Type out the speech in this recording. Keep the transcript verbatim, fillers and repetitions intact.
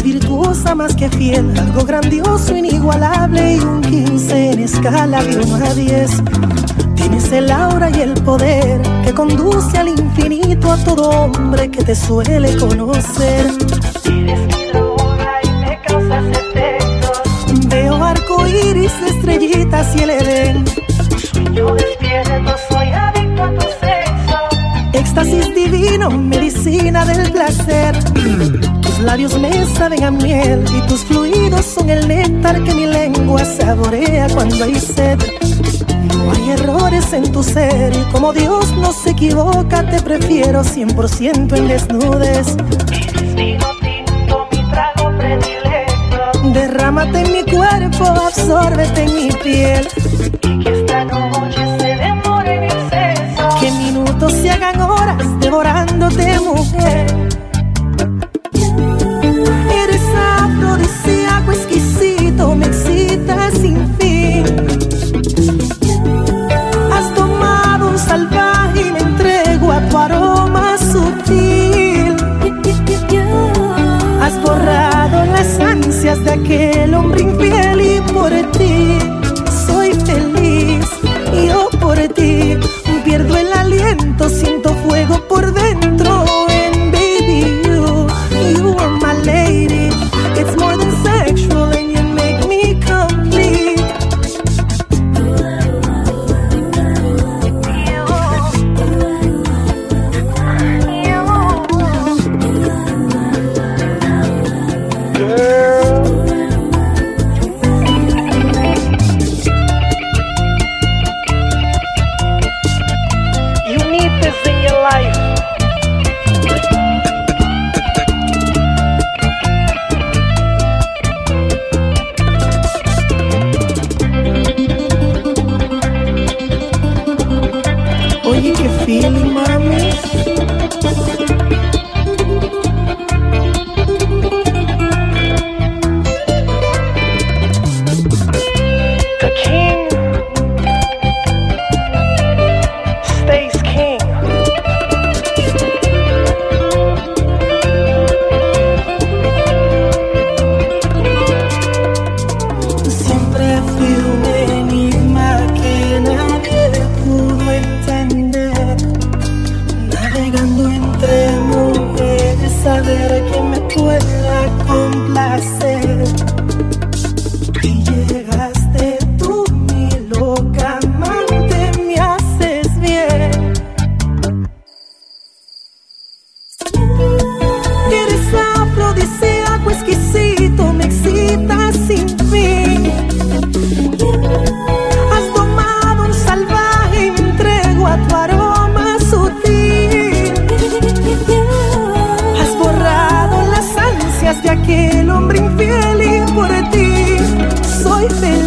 virtuosa más que fiel, algo grandioso, inigualable y un quince en escala de uno a diez. Tienes el aura y el poder que conduce al infinito a todo hombre que te suele conocer. Eres mi droga y me causas efectos. Veo arco iris, estrellitas y el Edén. Sueño despierto, soy adicto a tu sexo. Éxtasis divino, medicina del placer. Tus labios me saben a miel y tus fluidos son el néctar que mi lengua saborea cuando hay sed. No hay errores en tu ser y como Dios no se equivoca, te prefiero cien por ciento en desnudez. Eres vino tinto, mi trago predilecto. Derrámate en mi cuerpo, absórbete en mi piel. Y que esta noche se demore en exceso. Que minutos se hagan horas devorándote, mujer. Eres afrodisíaco exquisito, me excitas sin fin. Salvaje y me entrego a tu aroma sutil. Has borrado las ansias de aquel hombre infiel y por ti soy feliz. Yo por ti pierdo el aliento, siento fuego por dentro. And baby, you, you are my lady. It's more than sexual and you make me complete. Feeling, mami. The king stays king. Siempre fui un enigma que nadie pudo entender. Navegando entre mujeres, saber que me pueda complacer. Y llegaste tú, mi loca amante, me haces bien. Eres afrodisíaco exquisito, me excitas sin fin. Has domado un salvaje y me entrego a tu aroma sutil. Has borrado las ansias de aquel hombre infiel y por ti soy feliz.